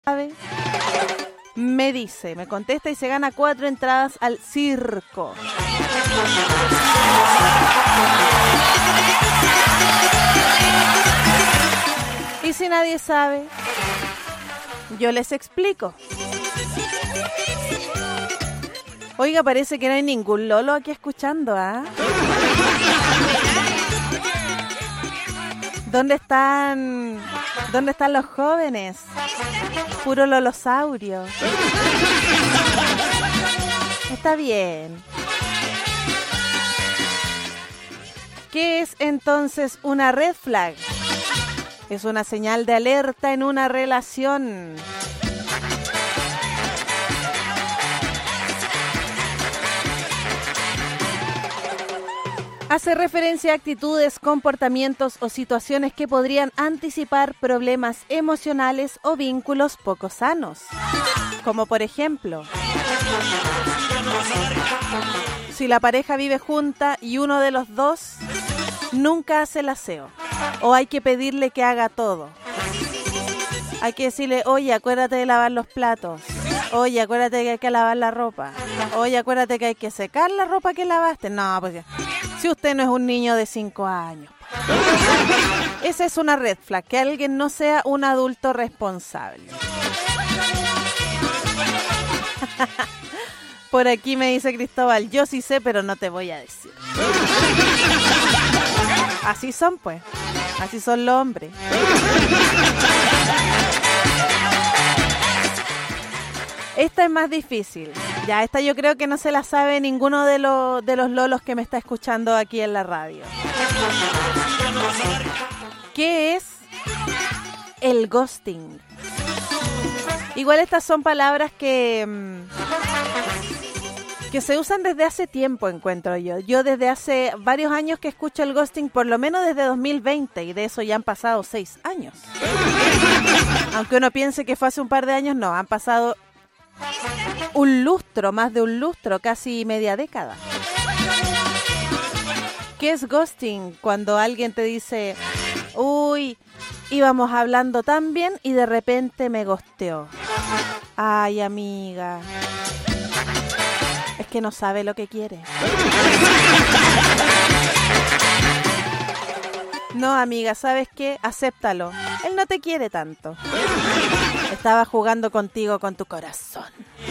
me dice, me contesta y se gana 4 entradas al circo. Y si nadie sabe, yo les explico. Oiga, parece que no hay ningún lolo aquí escuchando, ¿ah? ¿Dónde están los jóvenes? Puro lolosaurio. Está bien. ¿Qué es entonces una red flag? Es una señal de alerta en una relación. Hace referencia a actitudes, comportamientos o situaciones que podrían anticipar problemas emocionales o vínculos poco sanos. Como por ejemplo, si la pareja vive junta y uno de los dos nunca hace el aseo, o hay que pedirle que haga todo. Hay que decirle, oye, acuérdate de lavar los platos. Oye, acuérdate que hay que lavar la ropa. Oye, acuérdate que hay que secar la ropa que lavaste. No, pues ya. Si usted no es un niño de 5 años. Esa es una red flag, que alguien no sea un adulto responsable. Por aquí me dice Cristóbal, yo sí sé, pero no te voy a decir. Así son, pues. Así son los hombres. Esta es más difícil. Ya, esta yo creo que no se la sabe ninguno de los lolos que me está escuchando aquí en la radio. ¿Qué es el ghosting? Igual estas son palabras que se usan desde hace tiempo, encuentro yo. Yo desde hace varios años que escucho el ghosting, por lo menos desde 2020, y de eso ya han pasado 6 años. Aunque uno piense que fue hace un par de años, no, han pasado un lustro, más de un lustro, casi media década. ¿Qué es ghosting? Cuando alguien te dice, uy, íbamos hablando tan bien y de repente me ghosteó. Ay, amiga, es que no sabe lo que quiere. No, amiga, ¿sabes qué? Acéptalo. Él no te quiere tanto. Estaba jugando contigo con tu corazón.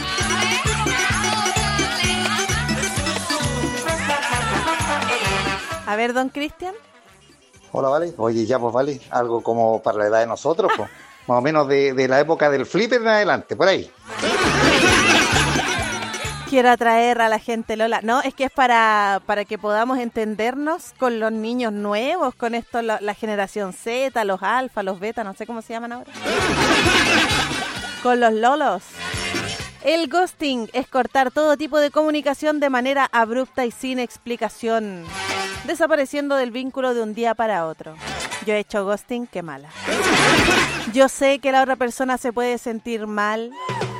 A ver, don Cristian. Hola, Vale. Oye, ya pues, Vale, algo como para la edad de nosotros, pues. Más o menos de la época del flipper en adelante, por ahí. Quiero atraer a la gente, Lola. No, es que es para que podamos entendernos con los niños nuevos, con esto, la generación Z, los alfa, los beta, no sé cómo se llaman ahora. Con los lolos. El ghosting es cortar todo tipo de comunicación de manera abrupta y sin explicación, desapareciendo del vínculo de un día para otro. Yo he hecho ghosting, qué mala. Yo sé que la otra persona se puede sentir mal,